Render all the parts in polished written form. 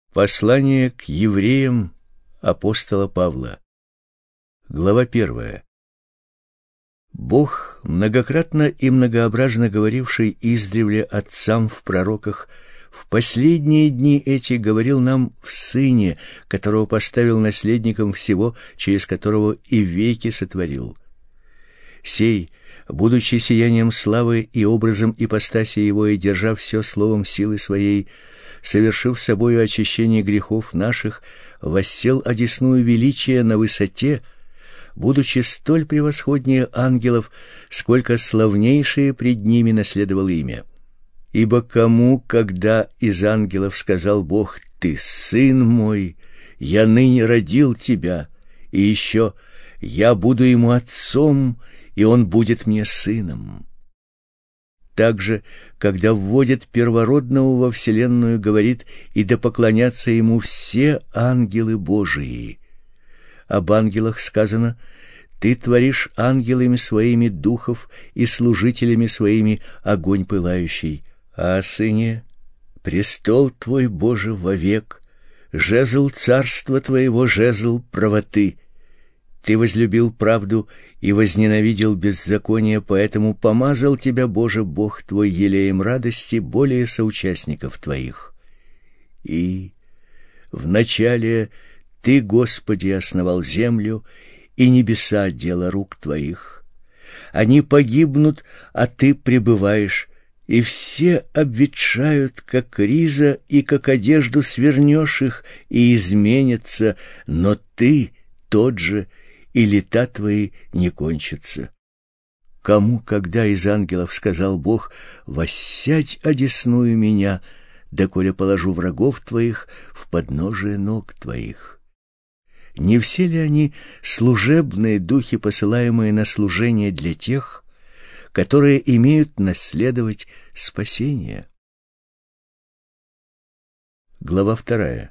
Послание к евреям апостола Павла. Глава 1. Бог, многократно и многообразно говоривший издревле отцам в пророках, в последние дни эти говорил нам в Сыне, которого поставил наследником всего, через которого и веки сотворил. Сей, будучи сиянием славы и образом ипостаси его, и держа все словом силы своей, совершив собою очищение грехов наших, воссел одесную величия на высоте, будучи столь превосходнее ангелов, сколько славнейшее пред ними наследовал имя. Ибо кому, когда из ангелов сказал Бог: «Ты сын мой, я ныне родил тебя», и еще: «Я буду ему отцом, и он будет мне сыном». Также, когда вводит первородного во вселенную, говорит: «И да поклонятся ему все ангелы Божии». Об ангелах сказано: «Ты творишь ангелами своими духов и служителями своими огонь пылающий». А о Сыне: «Престол твой, Боже, вовек, жезл царства твоего, жезл правоты. Ты возлюбил правду и возненавидел беззаконие, поэтому помазал тебя, Боже, Бог твой, елеем радости более соучастников твоих. И вначале Ты, Господи, основал землю, и небеса — дело рук твоих. Они погибнут, а Ты пребываешь, и все обветшают, как риза, и как одежду свернешь их, и изменятся, но Ты тот же, и лета твои не кончатся». Кому, когда из ангелов сказал Бог: «Воссядь одесную меня, доколе положу врагов твоих в подножие ног твоих»? Не все ли они служебные духи, посылаемые на служение для тех, которые имеют наследовать спасение? Глава 2.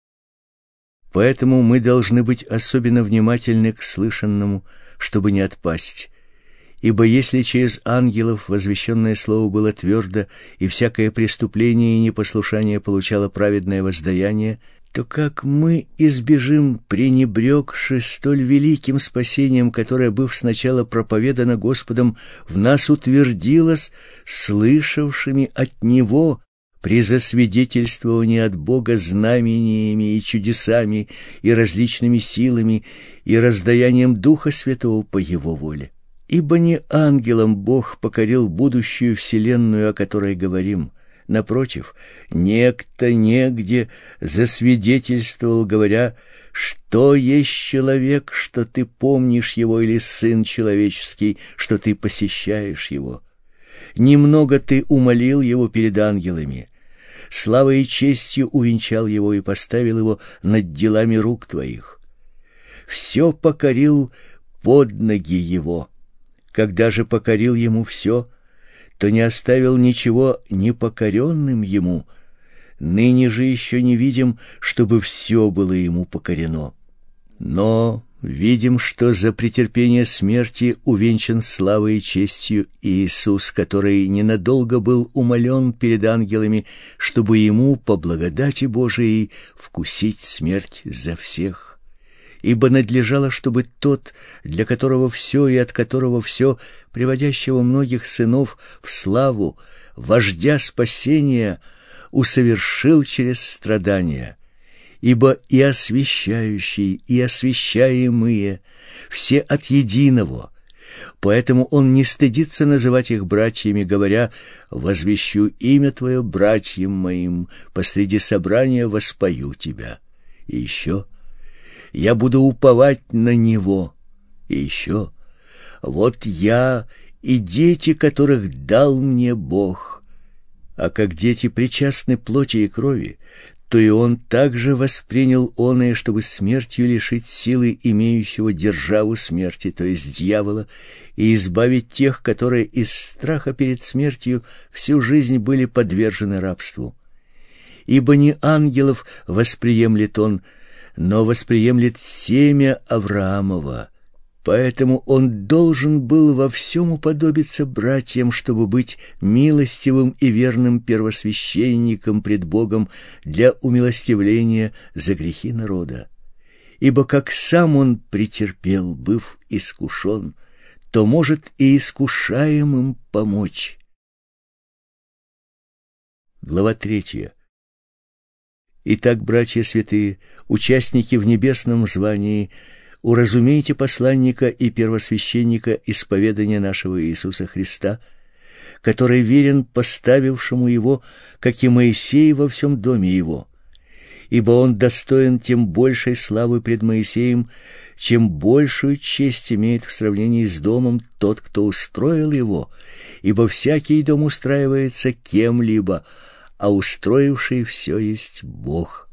Поэтому мы должны быть особенно внимательны к слышанному, чтобы не отпасть. Ибо если через ангелов возвещенное слово было твердо, и всякое преступление и непослушание получало праведное воздаяние, то как мы избежим, пренебрегши столь великим спасением, которое, быв сначала проповедано Господом, в нас утвердилось слышавшими от Него при засвидетельствовании от Бога знамениями и чудесами и различными силами и раздаянием Духа Святого по Его воле? Ибо не ангелам Бог покорил будущую вселенную, о которой говорим. Напротив, некто негде засвидетельствовал, говоря: «Что есть человек, что ты помнишь его, или сын человеческий, что ты посещаешь его? Немного ты умолил его перед ангелами, славой и честью увенчал его и поставил его над делами рук твоих. Все покорил под ноги его. Когда же покорил ему все, то не оставил ничего непокоренным ему. Ныне же еще не видим, чтобы все было ему покорено. Но видим, что за претерпение смерти увенчан славой и честью Иисус, который ненадолго был умолен перед ангелами, чтобы ему по благодати Божией вкусить смерть за всех. Ибо надлежало, чтобы тот, для которого все и от которого все, приводящего многих сынов в славу, вождя спасения, усовершил через страдания. Ибо и освящающий, и освящаемые все от единого. Поэтому он не стыдится называть их братьями, говоря: «Возвещу имя Твое братьям моим, посреди собрания воспою Тебя». И еще: «Я буду уповать на Него». И еще: «Вот я и дети, которых дал мне Бог». А как дети причастны плоти и крови, то и он также воспринял оное, чтобы смертью лишить силы имеющего державу смерти, то есть дьявола, и избавить тех, которые из страха перед смертью всю жизнь были подвержены рабству. Ибо не ангелов восприемлет он, но восприемлет семя Авраамова, Поэтому он должен был во всем уподобиться братьям, чтобы быть милостивым и верным первосвященником пред Богом для умилостивления за грехи народа. Ибо как сам он претерпел, быв искушен, то может и искушаемым помочь. Глава 3. Итак, братья святые, участники в небесном звании, уразумейте посланника и первосвященника исповедания нашего Иисуса Христа, который верен поставившему его, как и Моисей во всем доме его. Ибо он достоин тем большей славы пред Моисеем, чем большую честь имеет в сравнении с домом тот, кто устроил его, ибо всякий дом устраивается кем-либо, а устроивший все есть Бог.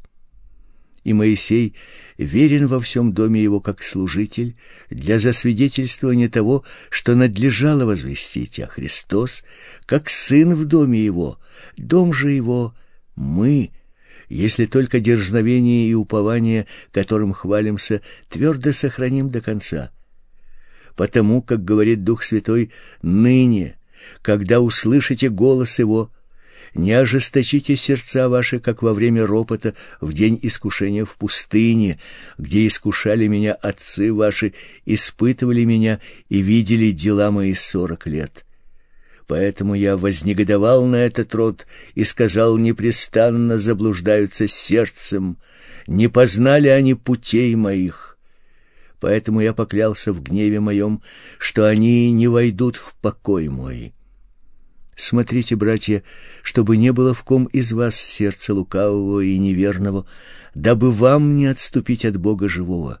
И Моисей верен во всем доме его как служитель для засвидетельствования того, что надлежало возвестить, а Христос как сын в доме его, дом же его мы, если только дерзновение и упование, которым хвалимся, твердо сохраним до конца. Потому, как говорит Дух Святой, ныне, когда услышите голос его, не ожесточите сердца ваши, как во время ропота в день искушения в пустыне, где искушали меня отцы ваши, испытывали меня и видели дела мои 40 лет. Поэтому я вознегодовал на этот род и сказал: непрестанно заблуждаются сердцем, не познали они путей моих. Поэтому я поклялся в гневе моем, что они не войдут в покой мой. Смотрите, братья, чтобы не было в ком из вас сердца лукавого и неверного, дабы вам не отступить от Бога живого.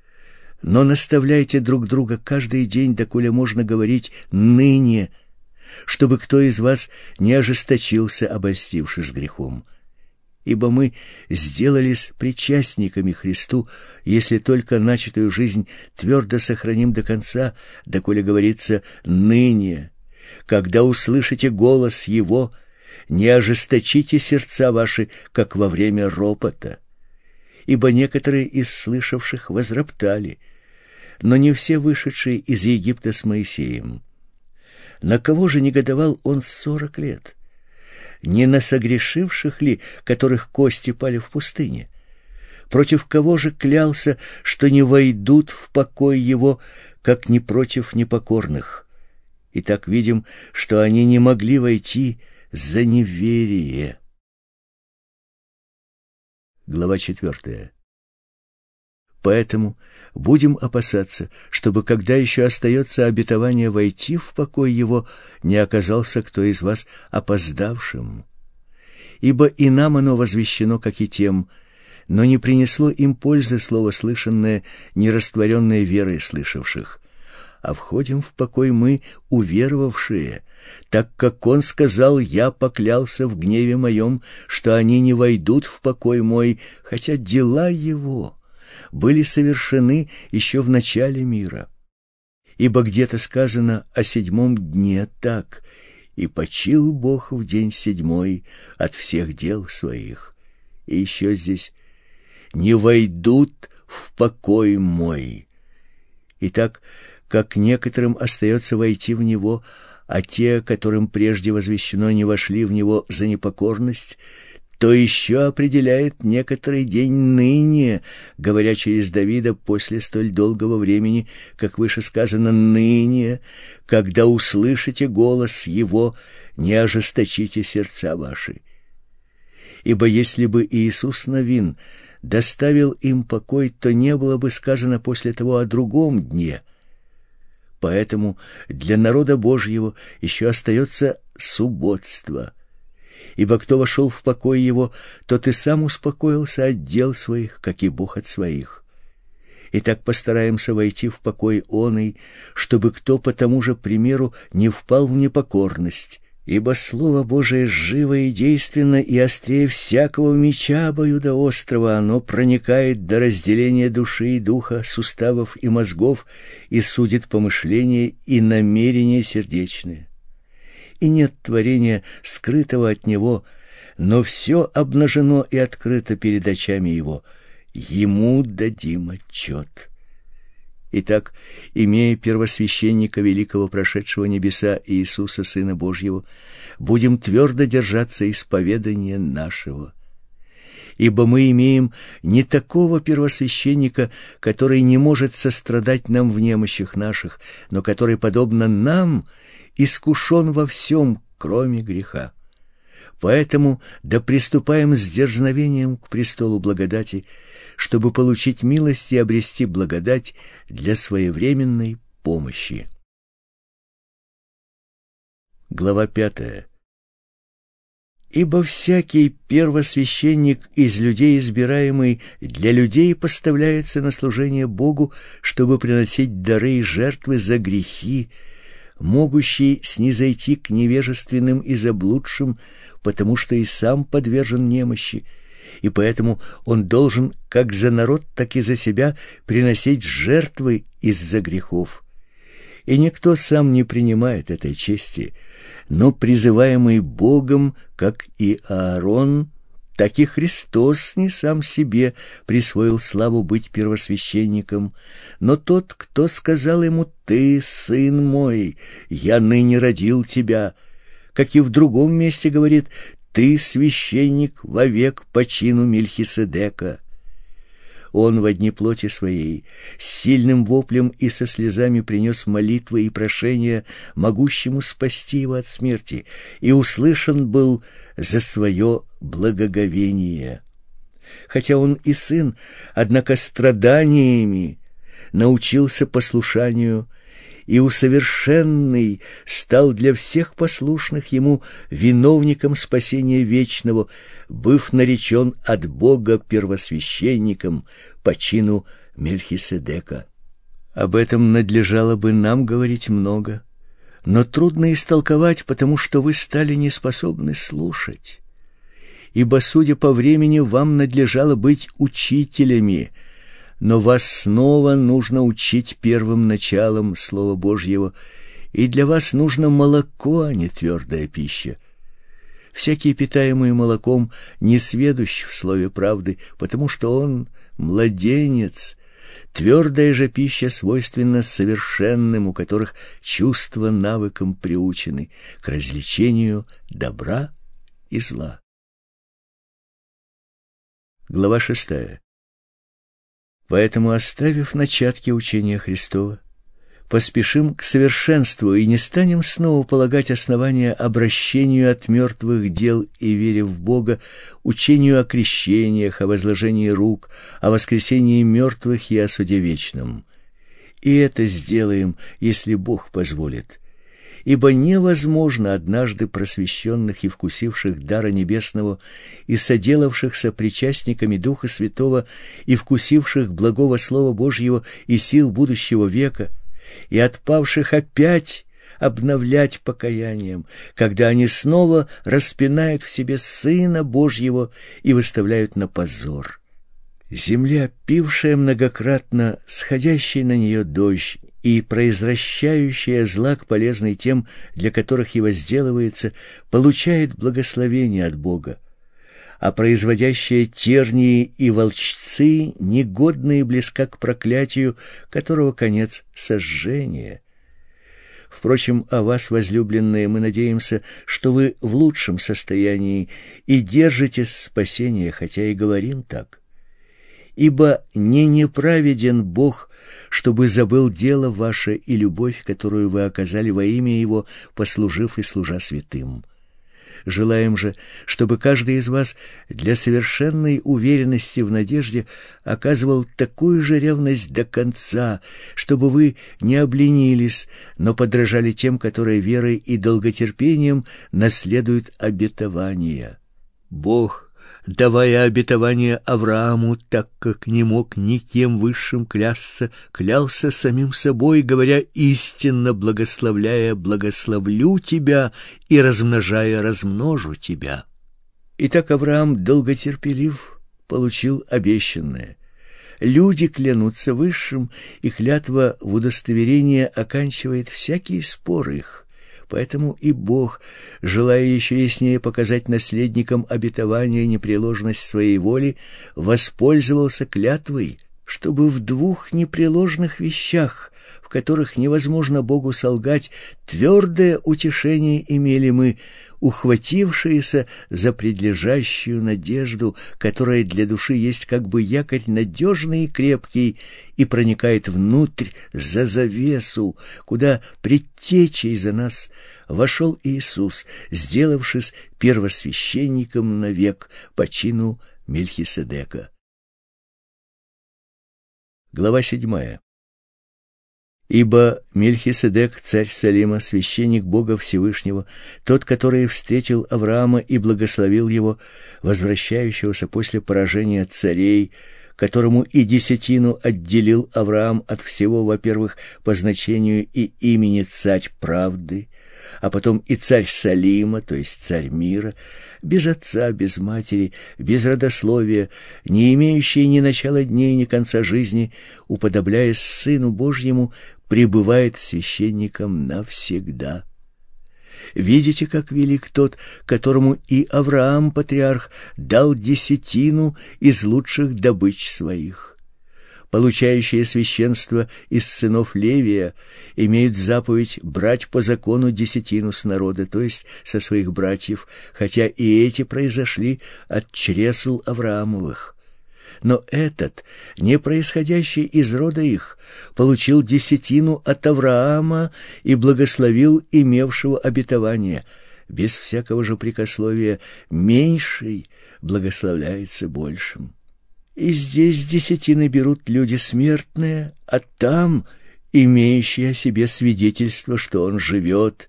Но наставляйте друг друга каждый день, доколе можно говорить ныне, чтобы кто из вас не ожесточился, обольстившись грехом. Ибо мы сделались причастниками Христу, если только начатую жизнь твердо сохраним до конца, доколе говорится ныне. Когда услышите голос его, не ожесточите сердца ваши, как во время ропота. Ибо некоторые из слышавших возроптали, но не все вышедшие из Египта с Моисеем. На кого же негодовал он 40 лет? Не на согрешивших ли, которых кости пали в пустыне? Против кого же клялся, что не войдут в покой его, как не против непокорных? Итак, видим, что они не могли войти за неверие. Глава 4. Поэтому будем опасаться, чтобы, когда еще остается обетование войти в покой его, не оказался кто из вас опоздавшим. Ибо и нам оно возвещено, как и тем, но не принесло им пользы слово слышанное, не растворенное верой слышавших. А входим в покой мы, уверовавшие, так как он сказал: я поклялся в гневе моем, что они не войдут в покой мой, хотя дела его были совершены еще в начале мира. Ибо где-то сказано о 7 дне так: и почил Бог в день 7 от всех дел своих. И еще здесь: не войдут в покой мой. Итак, как некоторым остается войти в него, а те, которым прежде возвещено, не вошли в него за непокорность, то еще определяет некоторый день ныне, говоря через Давида после столь долгого времени, как выше сказано, ныне, когда услышите голос его, не ожесточите сердца ваши. Ибо если бы Иисус Навин доставил им покой, то не было бы сказано после того о другом дне. Поэтому для народа Божьего еще остается субботство. Ибо кто вошел в покой его, тот и сам успокоился от дел своих, как и Бог от своих. Итак, постараемся войти в покой оный, чтобы кто по тому же примеру не впал в непокорность. Ибо Слово Божие живо и действенно, и острее всякого меча обоюдоострого, оно проникает до разделения души и духа, суставов и мозгов, и судит помышления и намерения сердечные. И нет творения, скрытого от него, но все обнажено и открыто перед очами его. Ему дадим отчет. Итак, имея первосвященника великого, прошедшего небеса, Иисуса, Сына Божьего, будем твердо держаться исповедания нашего. Ибо мы имеем не такого первосвященника, который не может сострадать нам в немощах наших, но который, подобно нам, искушен во всем, кроме греха. Поэтому да приступаем с дерзновением к престолу благодати, чтобы получить милость и обрести благодать для своевременной помощи. Глава 5. Ибо всякий первосвященник из людей избираемый для людей поставляется на служение Богу, чтобы приносить дары и жертвы за грехи, могущий снизойти к невежественным и заблудшим, потому что и сам подвержен немощи, и поэтому он должен как за народ, так и за себя приносить жертвы из-за грехов. И никто сам не принимает этой чести, но призываемый Богом, как и Аарон, так и Христос не сам себе присвоил славу быть первосвященником, но тот, кто сказал ему: «Ты, сын мой, я ныне родил тебя», как и в другом месте говорит: «Ты священник вовек по чину Мельхиседека». Он во дни плоти своей с сильным воплем и со слезами принес молитвы и прошения могущему спасти его от смерти, и услышан был за свое благоговение. Хотя он и сын, однако страданиями научился послушанию, и усовершенный стал для всех послушных ему виновником спасения вечного, быв наречен от Бога первосвященником по чину Мельхиседека. Об этом надлежало бы нам говорить много, но трудно истолковать, потому что вы стали неспособны слушать. Ибо, судя по времени, вам надлежало быть учителями, но вас снова нужно учить первым началом Слова Божьего, и для вас нужно молоко, а не твердая пища. Всякий, питаемый молоком, не сведущ в слове правды, потому что он младенец. Твердая же пища свойственна совершенным, у которых чувства навыком приучены к развлечению добра и зла. Глава 6. Поэтому, оставив начатки учения Христова, поспешим к совершенству и не станем снова полагать основания обращению от мертвых дел и вере в Бога, учению о крещениях, о возложении рук, о воскресении мертвых и о суде вечном. И это сделаем, если Бог позволит. Ибо невозможно однажды просвещенных и вкусивших дара небесного и соделавшихся причастниками Духа Святого и вкусивших благого Слова Божьего и сил будущего века, и отпавших опять обновлять покаянием, когда они снова распинают в себе Сына Божьего и выставляют на позор. Земля, пившая многократно сходящий на нее дождь и произвращающая злак полезный тем, для которых и возделывается, получает благословение от Бога, а производящая тернии и волчцы, негодные близка к проклятию, которого конец — сожжение. Впрочем, о вас, возлюбленные, мы надеемся, что вы в лучшем состоянии и держитесь спасения, хотя и говорим так. Ибо не неправеден Бог, чтобы забыл дело ваше и любовь, которую вы оказали во имя Его, послужив и служа святым. Желаем же, чтобы каждый из вас для совершенной уверенности в надежде оказывал такую же ревность до конца, чтобы вы не обленились, но подражали тем, которые верой и долготерпением наследуют обетования. Бог, давая обетование Аврааму, так как не мог никем высшим клясться, клялся самим собой, говоря: «Истинно благословляя, благословлю тебя, и размножая, размножу тебя». Итак, Авраам, долготерпелив, получил обещанное. Люди клянутся высшим, и клятва в удостоверение оканчивает всякий спор их. Поэтому и Бог, желая еще яснее показать наследникам обетования непреложность своей воли, воспользовался клятвой, чтобы в двух непреложных вещах, в которых невозможно Богу солгать, твердое утешение имели мы, ухватившиеся за предлежащую надежду, которая для души есть как бы якорь надежный и крепкий и проникает внутрь за завесу, куда предтечей за нас вошел Иисус, сделавшись первосвященником навек по чину Мельхиседека. Глава 7. Ибо Мельхиседек, царь Салима, священник Бога Всевышнего, тот, который встретил Авраама и благословил его, возвращающегося после поражения царей, которому и десятину отделил Авраам от всего, во-первых, по значению и имени царь правды, а потом и царь Салима, то есть царь мира, без отца, без матери, без родословия, не имеющий ни начала дней, ни конца жизни, уподобляясь Сыну Божьему, пребывает священником навсегда. Видите, как велик тот, которому и Авраам, патриарх, дал десятину из лучших добыч своих. Получающие священство из сынов Левия имеют заповедь брать по закону десятину с народа, то есть со своих братьев, хотя и эти произошли от чресл Авраамовых. Но этот, не происходящий из рода их, получил десятину от Авраама и благословил имевшего обетование. Без всякого же прикословия меньший благословляется большим. И здесь десятины берут люди смертные, а там имеющие о себе свидетельство, что он живет.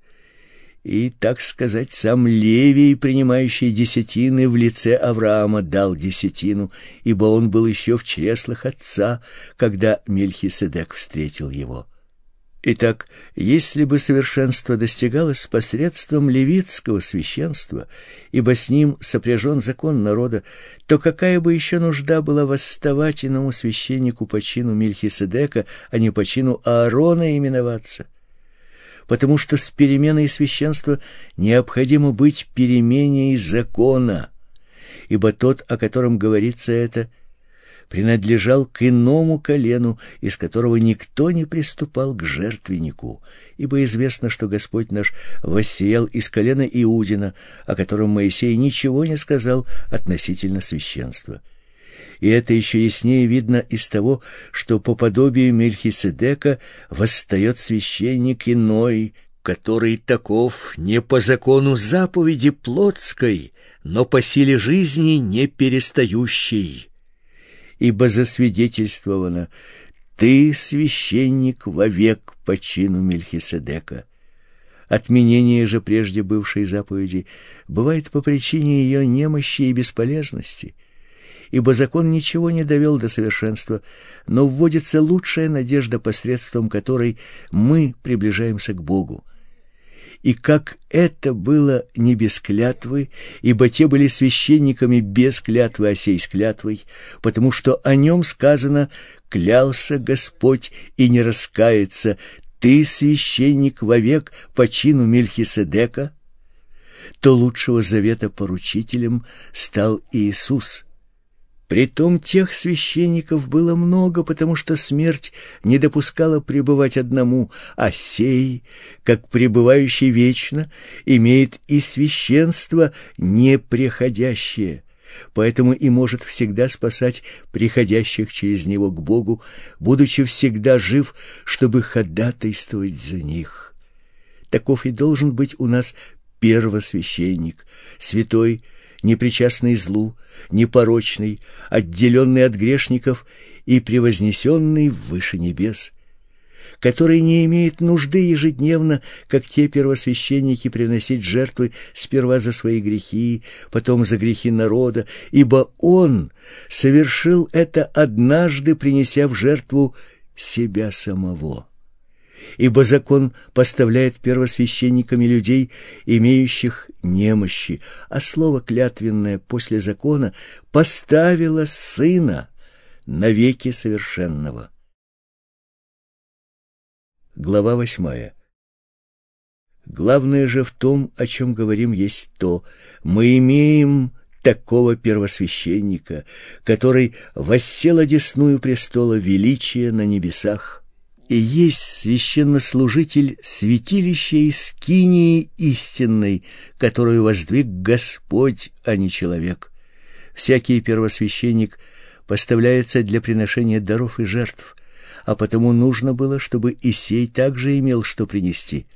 И, так сказать, сам Левий, принимающий десятины в лице Авраама, дал десятину, ибо он был еще в чреслах отца, когда Мельхиседек встретил его. Итак, если бы совершенство достигалось посредством левитского священства, ибо с ним сопряжен закон народа, то какая бы еще нужда была восставать иному священнику по чину Мельхиседека, а не по чину Аарона именоваться? Потому что с переменой священства необходимо быть переменей закона, ибо тот, о котором говорится это, принадлежал к иному колену, из которого никто не приступал к жертвеннику, ибо известно, что Господь наш воссиял из колена Иудина, о котором Моисей ничего не сказал относительно священства. И это еще яснее видно из того, что по подобию Мельхиседека восстает священник иной, который таков не по закону заповеди плотской, но по силе жизни не перестающей. Ибо засвидетельствовано: «Ты священник вовек по чину Мельхиседека». Отменение же прежде бывшей заповеди бывает по причине ее немощи и бесполезности, ибо закон ничего не довел до совершенства, но вводится лучшая надежда, посредством которой мы приближаемся к Богу. И как это было не без клятвы, ибо те были священниками без клятвы, а сей с клятвой, потому что о нем сказано: «Клялся Господь и не раскается, ты священник вовек по чину Мельхиседека», то лучшего завета поручителем стал Иисус. Притом тех священников было много, потому что смерть не допускала пребывать одному, а сей, как пребывающий вечно, имеет и священство непреходящее, поэтому и может всегда спасать приходящих через него к Богу, будучи всегда жив, чтобы ходатайствовать за них. Таков и должен быть у нас первосвященник, святой, непричастный злу, непорочный, отделенный от грешников и превознесенный выше небес, который не имеет нужды ежедневно, как те первосвященники, приносить жертвы сперва за свои грехи, потом за грехи народа, ибо он совершил это однажды, принеся в жертву себя самого. Ибо закон поставляет первосвященниками людей, имеющих немощи, а слово клятвенное после закона поставило Сына навеки совершенного. Глава 8. Главное же в том, о чем говорим, есть то: мы имеем такого первосвященника, который воссел одесную престола величия на небесах, и есть священнослужитель святилища и скинии истинной, которую воздвиг Господь, а не человек. Всякий первосвященник поставляется для приношения даров и жертв, а потому нужно было, чтобы и сей также имел что принести.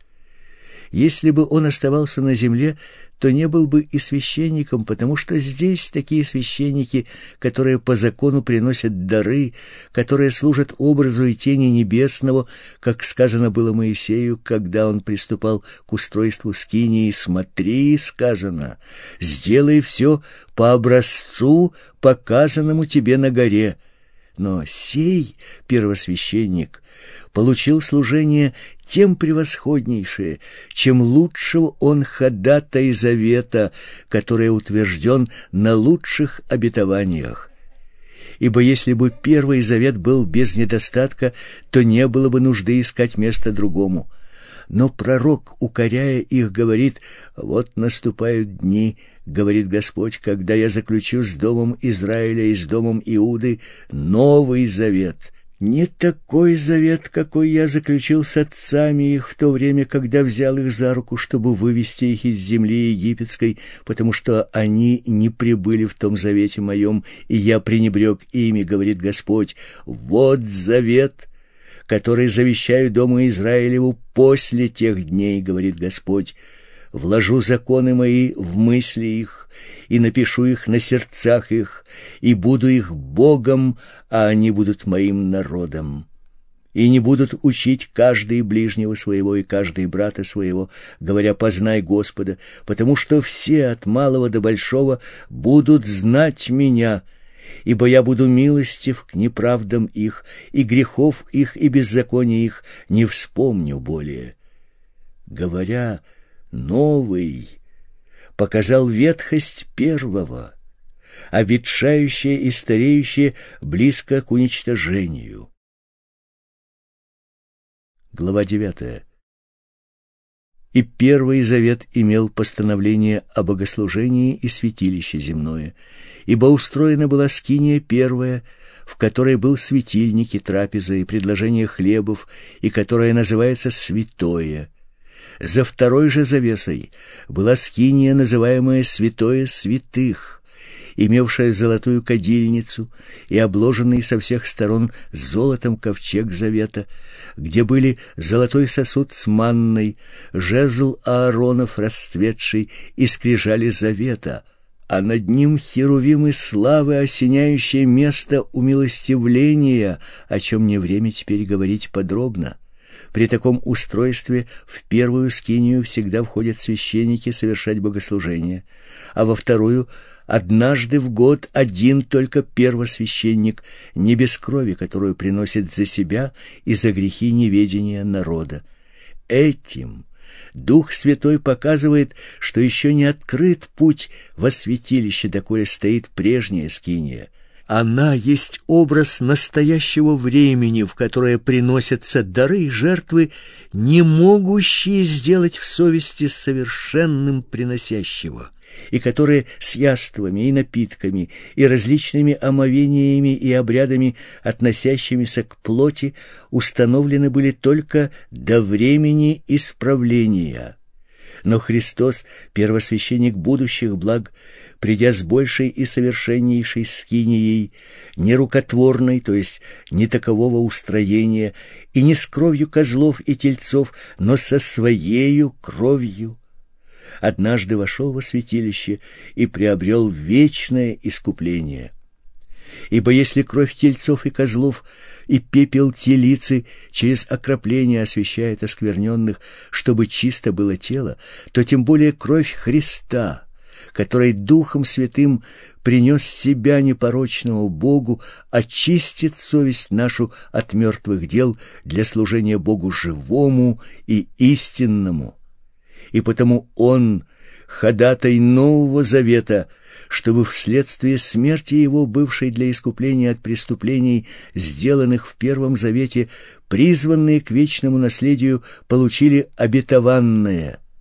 Если бы он оставался на земле, то не был бы и священником, потому что здесь такие священники, которые по закону приносят дары, которые служат образу и тени небесного, как сказано было Моисею, когда он приступал к устройству скинии: «Смотри, — сказано, — сделай все по образцу, показанному тебе на горе». Но сей первосвященник получил служение тем превосходнейшее, чем лучшего он ходатай завета, который утвержден на лучших обетованиях. Ибо если бы первый завет был без недостатка, то не было бы нужды искать место другому. Но пророк, укоряя их, говорит: «Вот наступают дни, — говорит Господь, — когда я заключу с домом Израиля и с домом Иуды новый завет, не такой завет, какой я заключил с отцами их в то время, когда взял их за руку, чтобы вывести их из земли египетской, потому что они не пребыли в том завете моем, и я пренебрег ими, — говорит Господь. Вот завет, который завещаю дому Израилеву после тех дней, — говорит Господь. Вложу законы мои в мысли их, и напишу их на сердцах их, и буду их Богом, а они будут моим народом. И не будут учить каждый ближнего своего и каждый брата своего, говоря: познай Господа, потому что все от малого до большого будут знать меня, ибо я буду милостив к неправдам их, и грехов их и беззакония их не вспомню более». Говоря «новый», показал ветхость первого, а ветшающее и стареющее близко к уничтожению. Глава 9. И первый завет имел постановление о богослужении и святилище земное, ибо устроена была скиния первая, в которой был светильник и трапеза и предложение хлебов, и которая называется «святое». За второй же завесой была скиния, называемая «святое святых», имевшая золотую кадильницу и обложенный со всех сторон золотом ковчег завета, где были золотой сосуд с манной, жезл Ааронов расцветший и скрижали завета, а над ним херувимы славы, осеняющие место умилостивления, о чем не время теперь говорить подробно. При таком устройстве в первую скинию всегда входят священники совершать богослужение, а во вторую однажды в год один только первосвященник, не без крови, которую приносит за себя и за грехи неведения народа. Этим Дух Святой показывает, что еще не открыт путь во святилище, доколе стоит прежняя скиния. Она есть образ настоящего времени, в которое приносятся дары и жертвы, не могущие сделать в совести совершенным приносящего, и которые с яствами и напитками и различными омовениями и обрядами, относящимися к плоти, установлены были только до времени исправления. Но Христос, первосвященник будущих благ, придя с большей и совершеннейшей скинией, не рукотворной, то есть не такового устроения, и не с кровью козлов и тельцов, но со своею кровью, однажды вошел во святилище и приобрел вечное искупление. Ибо если кровь тельцов и козлов и пепел телицы через окропление освящает оскверненных, чтобы чисто было тело, то тем более кровь Христа, который Духом Святым принес себя непорочного Богу, очистит совесть нашу от мертвых дел для служения Богу живому и истинному. И потому Он ходатай Нового Завета, чтобы вследствие смерти Его, бывшей для искупления от преступлений, сделанных в Первом Завете, призванные к вечному наследию, получили обетованное.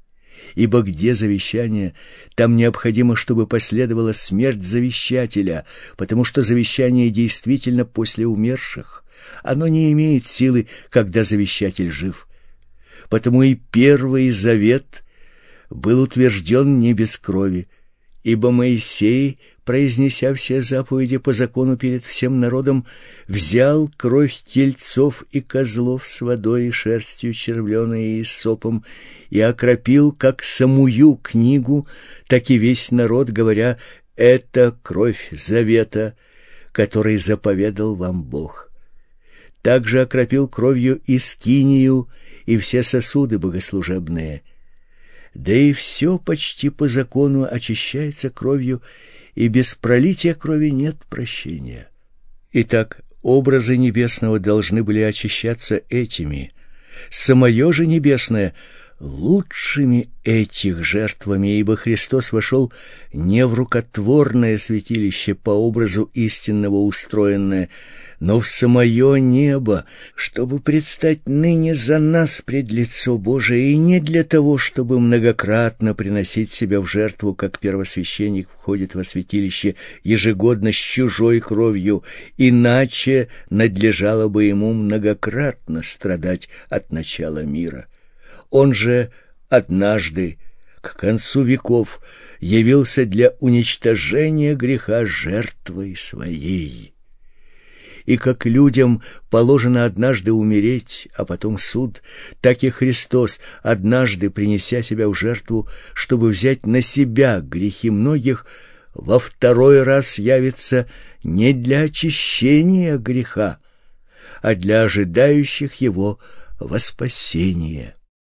Ибо где завещание, там необходимо, чтобы последовала смерть завещателя, потому что завещание действительно после умерших. Оно не имеет силы, когда завещатель жив. Потому и первый завет был утвержден не без крови, ибо Моисей, произнеся все заповеди по закону перед всем народом, взял кровь тельцов и козлов с водой и шерстью червленой и исопом и окропил как самую книгу, так и весь народ, говоря: «Это кровь завета, который заповедал вам Бог». Также окропил кровью и скинию, и все сосуды богослужебные. Да и все почти по закону очищается кровью, и без пролития крови нет прощения. Итак, образы небесного должны были очищаться этими, самое же небесное лучшими этих жертвами, ибо Христос вошел не в рукотворное святилище по образу истинного устроенное, но в самое небо, чтобы предстать ныне за нас пред лицо Божие, и не для того, чтобы многократно приносить себя в жертву, как первосвященник входит во святилище ежегодно с чужой кровью, иначе надлежало бы ему многократно страдать от начала мира. Он же однажды, к концу веков, явился для уничтожения греха жертвой своей. И как людям положено однажды умереть, а потом суд, так и Христос, однажды принеся себя в жертву, чтобы взять на себя грехи многих, во второй раз явится не для очищения греха, а для ожидающих его во спасение.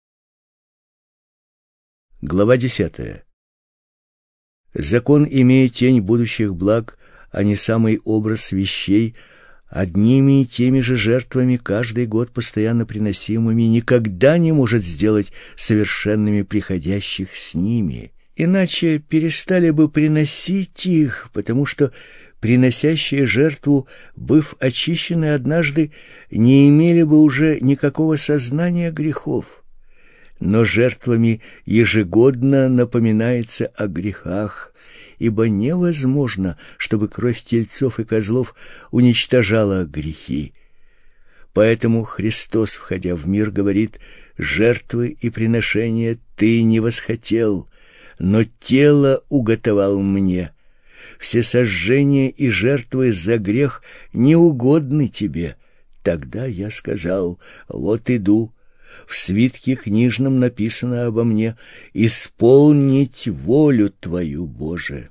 Глава 10. Закон, имея тень будущих благ, а не самый образ вещей, одними и теми же жертвами каждый год постоянно приносимыми, никогда не может сделать совершенными приходящих с ними. Иначе перестали бы приносить их, потому что приносящие жертву, быв очищены однажды, не имели бы уже никакого сознания грехов. Но жертвами ежегодно напоминается о грехах, ибо невозможно, чтобы кровь тельцов и козлов уничтожала грехи. Поэтому Христос, входя в мир, говорит: «Жертвы и приношения ты не восхотел, но тело уготовал мне. Всесожжения и жертвы за грех не угодны тебе». Тогда я сказал: «Вот иду. В свитке книжном написано обо мне: исполнить волю Твою, Боже».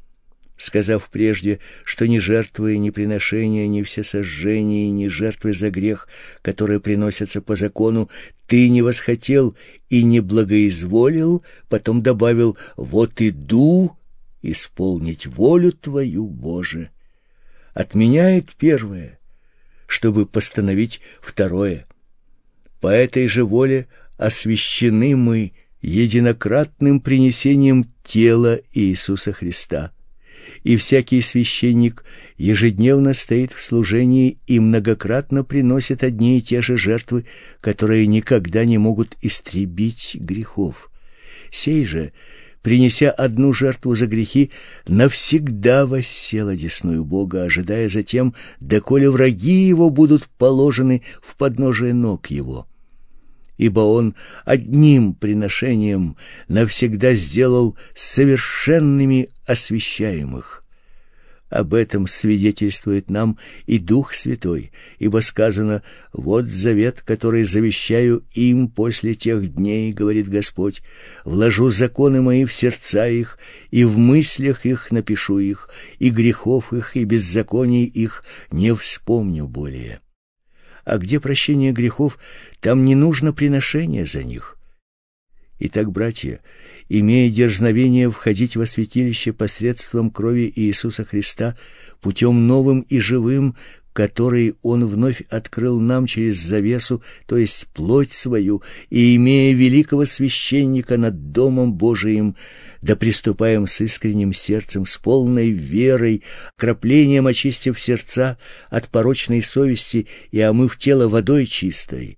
Сказав прежде, что ни жертвы, ни приношения, ни всесожжения, ни жертвы за грех, которые приносятся по закону, Ты не восхотел и не благоизволил, потом добавил: «Вот иду исполнить волю Твою, Боже». Отменяет первое, чтобы постановить второе. По этой же воле освящены мы единократным принесением тела Иисуса Христа. И всякий священник ежедневно стоит в служении и многократно приносит одни и те же жертвы, которые никогда не могут истребить грехов. Сей же, принеся одну жертву за грехи, навсегда воссел одесную Бога, ожидая затем, доколе враги его будут положены в подножие ног его. Ибо он одним приношением навсегда сделал совершенными освящаемых. Об этом свидетельствует нам и Дух Святой, ибо сказано: «Вот завет, который завещаю им после тех дней, говорит Господь, вложу законы мои в сердца их, и в мыслях их напишу их, и грехов их, и беззаконий их не вспомню более». А где прощение грехов, там не нужно приношения за них. Итак, братья, имея дерзновение входить во святилище посредством крови Иисуса Христа, путем новым и живым, который Он вновь открыл нам через завесу, то есть плоть свою, и имея великого священника над Домом Божиим, да приступаем с искренним сердцем, с полной верой, окроплением очистив сердца от порочной совести и омыв тело водой чистой,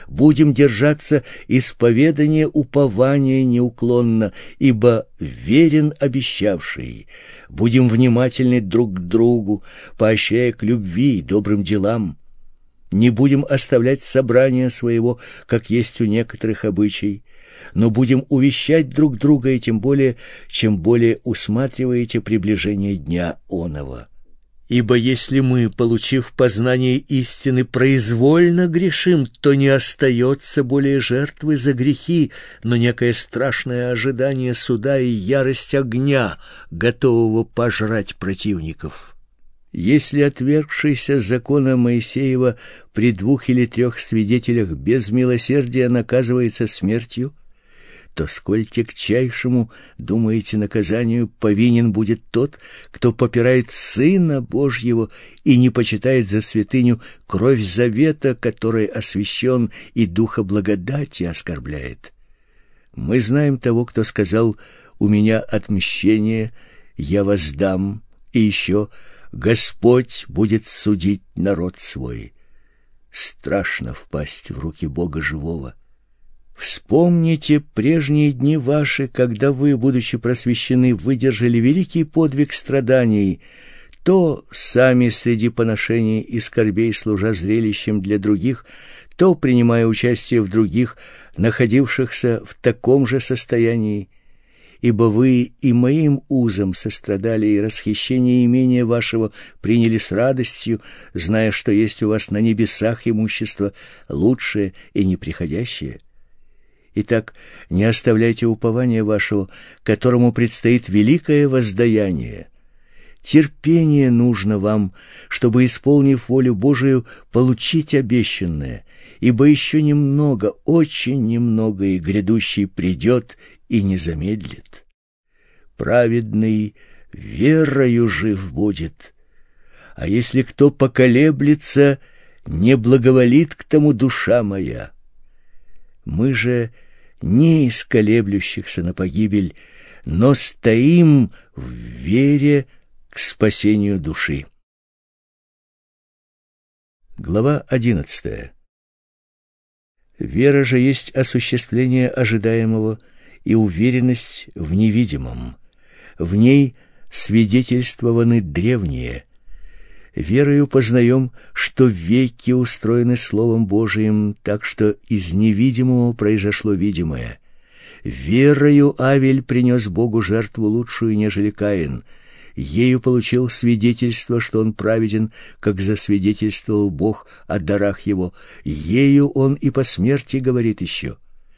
будем держаться исповедания упования неуклонно, ибо верен обещавший. Будем внимательны друг к другу, поощряя к любви и добрым делам. Не будем оставлять собрания своего, как есть у некоторых обычай, но будем увещать друг друга, и тем более, чем более усматриваете приближение дня оного. Ибо если мы, получив познание истины, произвольно грешим, то не остается более жертвы за грехи, но некое страшное ожидание суда и ярость огня, готового пожрать противников. Если отвергшийся закона Моисеева при 2 или 3 свидетелях без милосердия наказывается смертью, то сколь тягчайшему, думаете, наказанию повинен будет тот, кто попирает Сына Божьего и не почитает за святыню кровь завета, которой освящен, и духа благодати оскорбляет. Мы знаем того, кто сказал: «У меня отмщение, я воздам», и еще: «Господь будет судить народ свой». Страшно впасть в руки Бога живого. Вспомните прежние дни ваши, когда вы, будучи просвещены, выдержали великий подвиг страданий, то сами среди поношений и скорбей служа зрелищем для других, то принимая участие в других, находившихся в таком же состоянии. Ибо вы и моим узом сострадали, и расхищение имения вашего приняли с радостью, зная, что есть у вас на небесах имущество лучшее и неприходящее. Итак, не оставляйте упования вашего, которому предстоит великое воздаяние. Терпение нужно вам, чтобы, исполнив волю Божию, получить обещанное, ибо еще немного, очень немного, и грядущий придет и не замедлит. Праведный верою жив будет, а если кто поколеблется, не благоволит к тому душа моя. Мы же не из колеблющихся на погибель, но стоим в вере к спасению души. Глава 11. Вера же есть осуществление ожидаемого и уверенность в невидимом. В ней свидетельствованы древние. Верою познаем, что веки устроены Словом Божиим, так что из невидимого произошло видимое. Верою Авель принес Богу жертву лучшую, нежели Каин. Ею получил свидетельство, что он праведен, как засвидетельствовал Бог о дарах его. Ею он и по смерти говорит еще.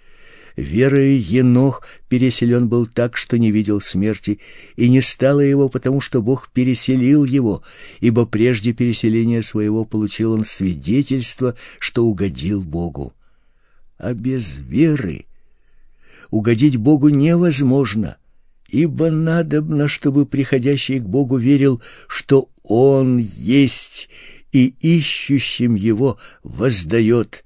Верою Енох переселен был так, что не видел смерти, и не стало его, потому что Бог переселил его, ибо прежде переселения своего получил он свидетельство, что угодил Богу. А без веры угодить Богу невозможно, ибо надобно, чтобы приходящий к Богу верил, что Он есть, и ищущим Его воздает.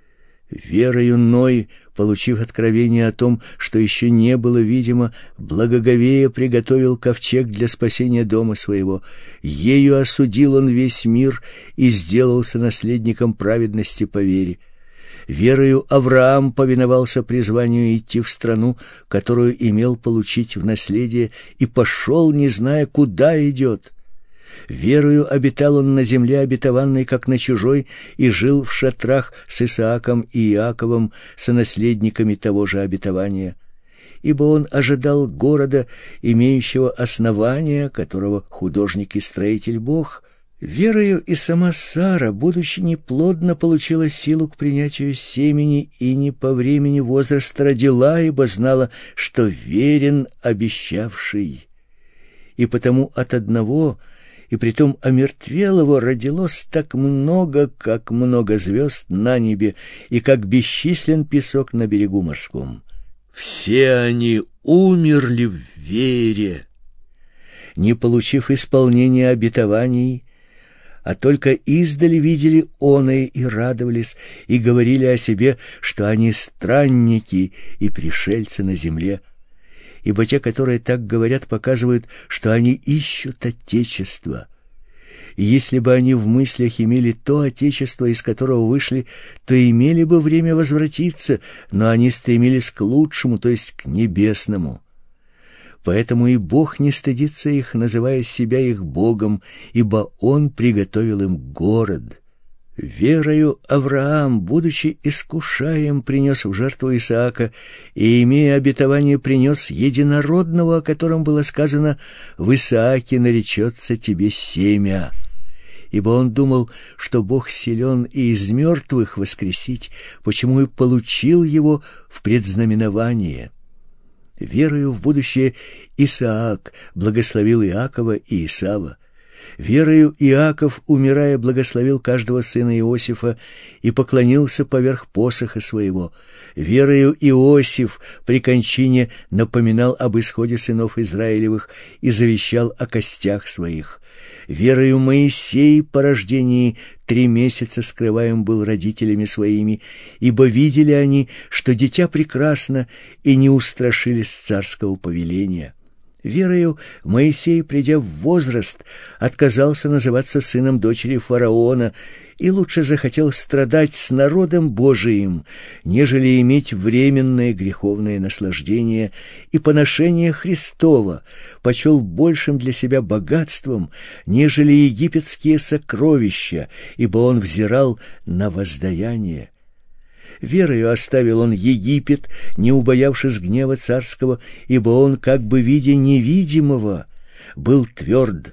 Верою Ной, получив откровение о том, что еще не было видимо, благоговея приготовил ковчег для спасения дома своего. Ею осудил он весь мир и сделался наследником праведности по вере. Верою Авраам повиновался призванию идти в страну, которую имел получить в наследие, и пошел, не зная, куда идет. Верою обитал он на земле обетованной, как на чужой, и жил в шатрах с Исааком и Иаковом, сонаследниками того же обетования. Ибо он ожидал города, имеющего основания, которого художник и строитель Бог. Верою и сама Сара, будучи неплодна, получила силу к принятию семени и не по времени возраста родила, ибо знала, что верен обещавший. И потому от одного, и притом омертвелого, родилось так много, как много звезд на небе, и как бесчислен песок на берегу морском. Все они умерли в вере, не получив исполнения обетований, а только издали видели оное и радовались, и говорили о себе, что они странники и пришельцы на земле. Ибо те, которые так говорят, показывают, что они ищут Отечество. И если бы они в мыслях имели то отечество, из которого вышли, то имели бы время возвратиться, но они стремились к лучшему, то есть к небесному. Поэтому и Бог не стыдится их, называя себя их Богом, ибо Он приготовил им город. Верою Авраам, будучи искушаем, принес в жертву Исаака, и, имея обетование, принес единородного, о котором было сказано: «В Исааке наречется тебе семя». Ибо он думал, что Бог силен и из мертвых воскресить, почему и получил его в предзнаменование. Верою в будущее Исаак благословил Иакова и Исава. Верою Иаков, умирая, благословил каждого сына Иосифа и поклонился поверх посоха своего. Верою Иосиф при кончине напоминал об исходе сынов Израилевых и завещал о костях своих. Верою Моисей по рождении 3 месяца скрываем был родителями своими, ибо видели они, что дитя прекрасно, и не устрашились царского повеления. Верою Моисей, придя в возраст, отказался называться сыном дочери фараона и лучше захотел страдать с народом Божиим, нежели иметь временное греховное наслаждение, и поношение Христова почел большим для себя богатством, нежели египетские сокровища, ибо он взирал на воздаяние. Верою оставил он Египет, не убоявшись гнева царского, ибо он, как бы видя невидимого, был тверд.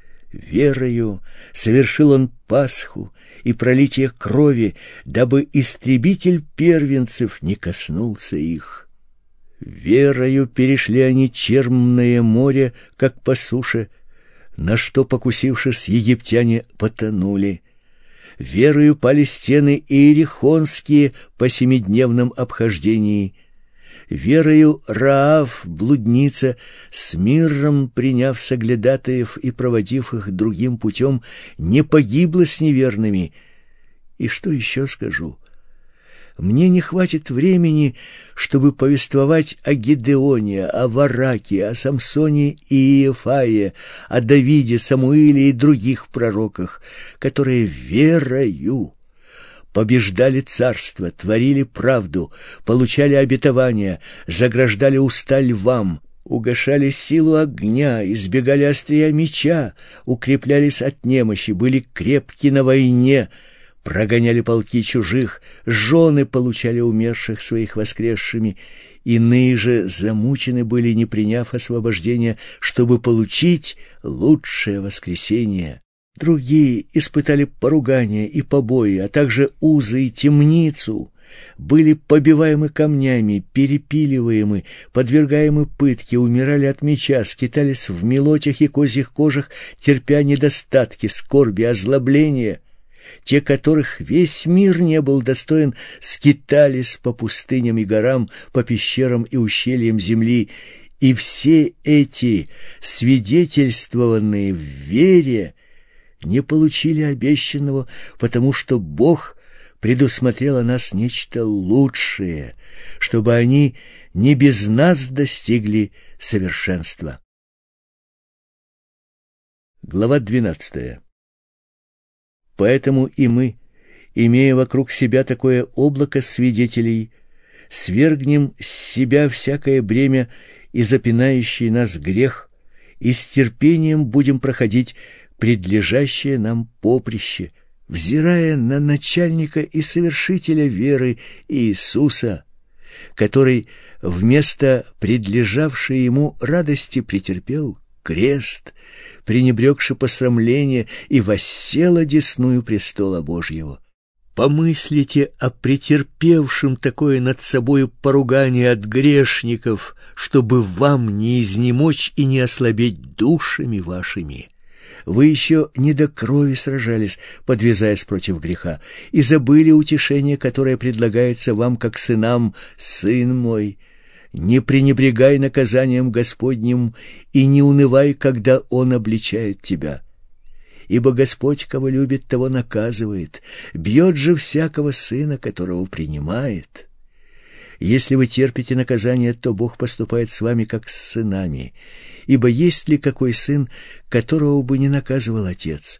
Верою совершил он Пасху и пролитие крови, дабы истребитель первенцев не коснулся их. Верою перешли они Чермное море, как по суше, на что, покусившись, египтяне потонули. Верою пали стены иерихонские по 7-дневном обхождении. Верою Раав, блудница, с миром приняв соглядатаев и проводив их другим путем, не погибла с неверными. И что еще скажу? Мне не хватит времени, чтобы повествовать о Гидеоне, о Вараке, о Самсоне и Иефае, о Давиде, Самуиле и других пророках, которые верою побеждали царство, творили правду, получали обетования, заграждали уста львам, угашали силу огня, избегали острия меча, укреплялись от немощи, были крепки на войне, прогоняли полки чужих, жены получали умерших своих воскресшими, иные же замучены были, не приняв освобождения, чтобы получить лучшее воскресение. Другие испытали поругания и побои, а также узы и темницу, были побиваемы камнями, перепиливаемы, подвергаемы пытке, умирали от меча, скитались в мелотях и козьих кожах, терпя недостатки, скорби, озлобления. Те, которых весь мир не был достоин, скитались по пустыням и горам, по пещерам и ущельям земли, и все эти, свидетельствованные в вере, не получили обещанного, потому что Бог предусмотрел о нас нечто лучшее, чтобы они не без нас достигли совершенства. Глава 12. Поэтому и мы, имея вокруг себя такое облако свидетелей, свергнем с себя всякое бремя и запинающий нас грех, и с терпением будем проходить предлежащее нам поприще, взирая на начальника и совершителя веры Иисуса, который вместо предлежавшей ему радости претерпел крест, пренебрегши посрамление, и воссел одесную престола Божьего. Помыслите о претерпевшем такое над собою поругание от грешников, чтобы вам не изнемочь и не ослабеть душами вашими. Вы еще не до крови сражались, подвязаясь против греха, и забыли утешение, которое предлагается вам как сынам: «Сын мой, не пренебрегай наказанием Господним и не унывай, когда Он обличает тебя. Ибо Господь, кого любит, того наказывает, бьет же всякого сына, которого принимает. Если вы терпите наказание, то Бог поступает с вами как с сынами. Ибо есть ли какой сын, которого бы не наказывал отец?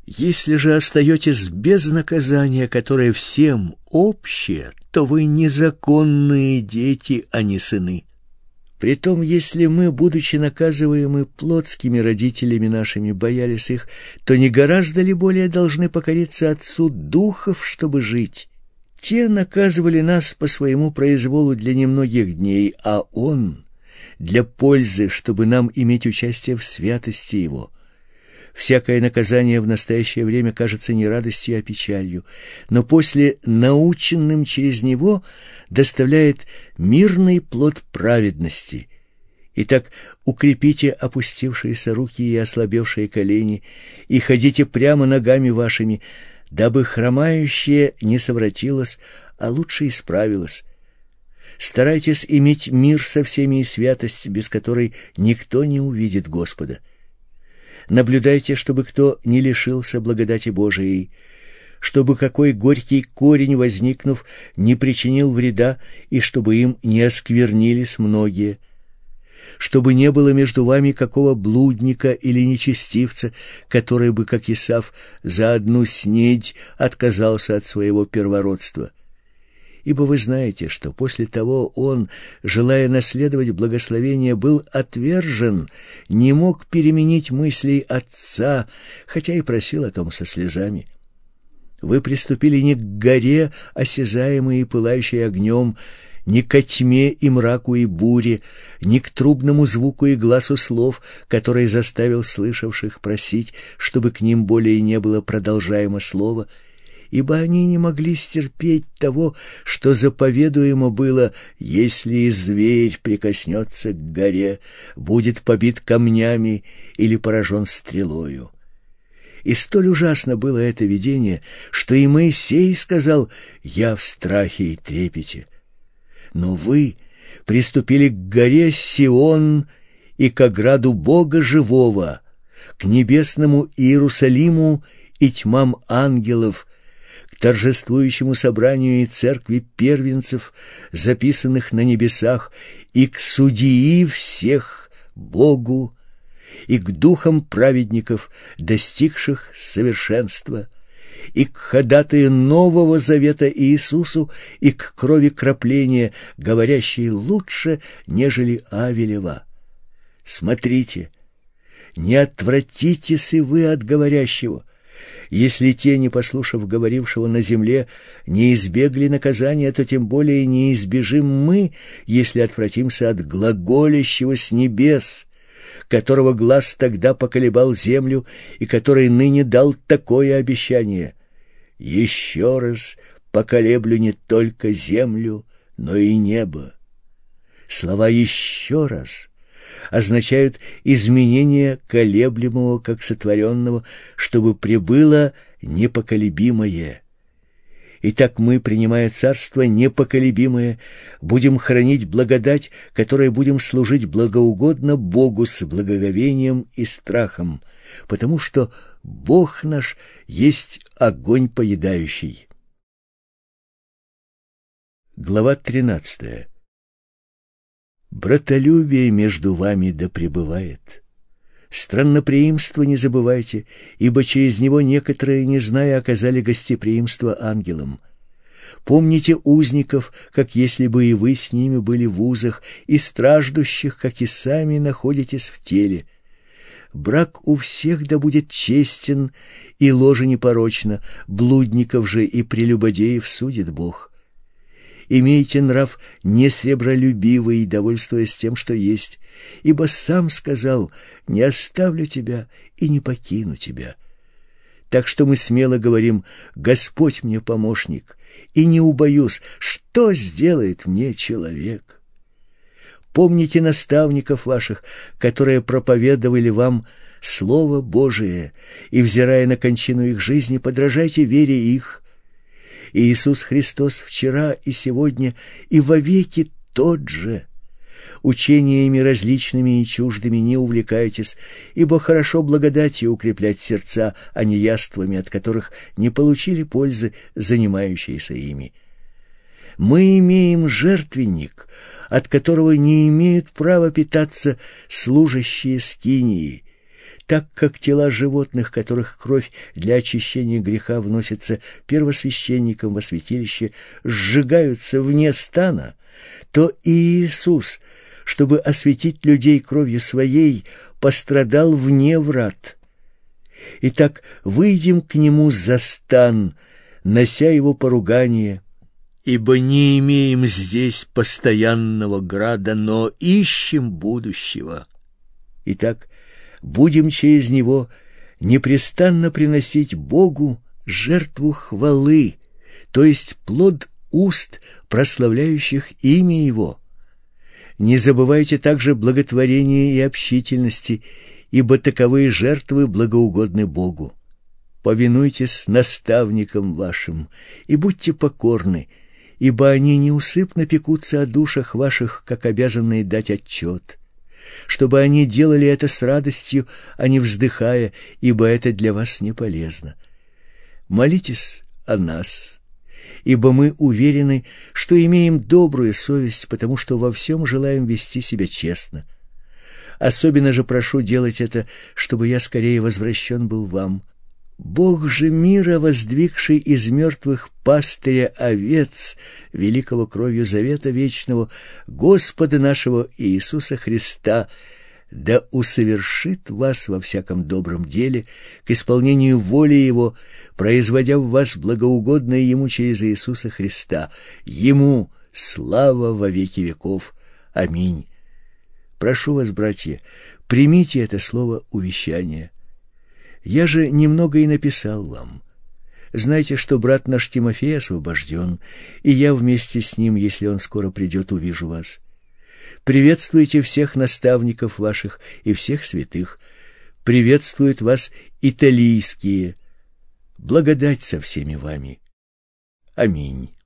Если же остаетесь без наказания, которое всем общее, то вы незаконные дети, а не сыны. Притом, если мы, будучи наказываемы плотскими родителями нашими, боялись их, то не гораздо ли более должны покориться Отцу Духов, чтобы жить? Те наказывали нас по своему произволу для немногих дней, а Он для пользы, чтобы нам иметь участие в святости Его. Всякое наказание в настоящее время кажется не радостью, а печалью, но после наученным через него доставляет мирный плод праведности. Итак, укрепите опустившиеся руки и ослабевшие колени, и ходите прямо ногами вашими, дабы хромающее не совратилось, а лучше исправилось. Старайтесь иметь мир со всеми и святость, без которой никто не увидит Господа. Наблюдайте, чтобы кто не лишился благодати Божией, чтобы какой горький корень, возникнув, не причинил вреда, и чтобы им не осквернились многие, чтобы не было между вами какого блудника или нечестивца, который бы, как Исав, за одну снедь отказался от своего первородства. Ибо вы знаете, что после того он, желая наследовать благословение, был отвержен, не мог переменить мыслей отца, хотя и просил о том со слезами. Вы приступили не к горе, осязаемой и пылающей огнем, не ко тьме и мраку и буре, не к трубному звуку и гласу слов, который заставил слышавших просить, чтобы к ним более не было продолжаемо слова, ибо они не могли стерпеть того, что заповедуемо было: если и зверь прикоснется к горе, будет побит камнями или поражен стрелою. И столь ужасно было это видение, что и Моисей сказал: «Я в страхе и трепете». Но вы приступили к горе Сион и к ограду Бога живого, к небесному Иерусалиму и тьмам ангелов, к торжествующему собранию и церкви первенцев, записанных на небесах, и к судьи всех Богу, и к духам праведников, достигших совершенства, и к ходатаю Нового Завета Иисусу, и к крови кропления, говорящей лучше, нежели Авелева. Смотрите, не отвратитесь и вы от говорящего. Если те, не послушав говорившего на земле, не избегли наказания, то тем более не избежим мы, если отвратимся от глаголящего с небес, которого глас тогда поколебал землю и который ныне дал такое обещание: «Еще раз поколеблю не только землю, но и небо». Слова «еще раз» означают изменение колеблемого как сотворенного, чтобы пребыло непоколебимое. Итак, мы, принимая царство непоколебимое, будем хранить благодать, которой будем служить благоугодно Богу с благоговением и страхом, потому что Бог наш есть огонь поедающий. Глава 13. Братолюбие между вами да пребывает. Странноприимство не забывайте, ибо через него некоторые, не зная, оказали гостеприимство ангелам. Помните узников, как если бы и вы с ними были в узах, и страждущих, как и сами находитесь в теле. Брак у всех да будет честен, и ложе непорочно, блудников же и прелюбодеев судит Бог. Имейте нрав несребролюбивый, довольствуясь тем, что есть, ибо сам сказал: «Не оставлю тебя и не покину тебя». Так что мы смело говорим: «Господь мне помощник, и не убоюсь, что сделает мне человек». Помните наставников ваших, которые проповедовали вам Слово Божие, и, взирая на кончину их жизни, подражайте вере их. Иисус Христос вчера и сегодня и вовеки тот же. Учениями различными и чуждыми не увлекайтесь, ибо хорошо благодатью укреплять сердца, а не яствами, от которых не получили пользы занимающиеся ими. Мы имеем жертвенник, от которого не имеют права питаться служащие скинии. так как тела животных, которых кровь для очищения греха вносится первосвященником во святилище, сжигаются вне стана, то и Иисус, чтобы осветить людей кровью своей, пострадал вне врат. Итак, выйдем к нему за стан, нося его поругание, ибо не имеем здесь постоянного града, но ищем будущего. Итак, будем через него непрестанно приносить Богу жертву хвалы, то есть плод уст, прославляющих имя Его. Не забывайте также благотворения и общительности, ибо таковые жертвы благоугодны Богу. Повинуйтесь наставникам вашим и будьте покорны, ибо они неусыпно пекутся о душах ваших, как обязанные дать отчет, чтобы они делали это с радостью, а не вздыхая, ибо это для вас не полезно. Молитесь о нас, ибо мы уверены, что имеем добрую совесть, потому что во всем желаем вести себя честно. Особенно же прошу делать это, чтобы я скорее возвращен был вам. Бог же мира, воздвигший из мертвых пастыря овец, великого кровью завета вечного, Господа нашего Иисуса Христа, да усовершит вас во всяком добром деле к исполнению воли Его, производя в вас благоугодное Ему через Иисуса Христа. Ему слава во веки веков. Аминь. Прошу вас, братья, примите это слово увещания. Я же немного и написал вам. Знайте, что брат наш Тимофей освобожден, и я вместе с ним, если он скоро придет, увижу вас. Приветствуйте всех наставников ваших и всех святых. Приветствуют вас италийские. Благодать со всеми вами. Аминь.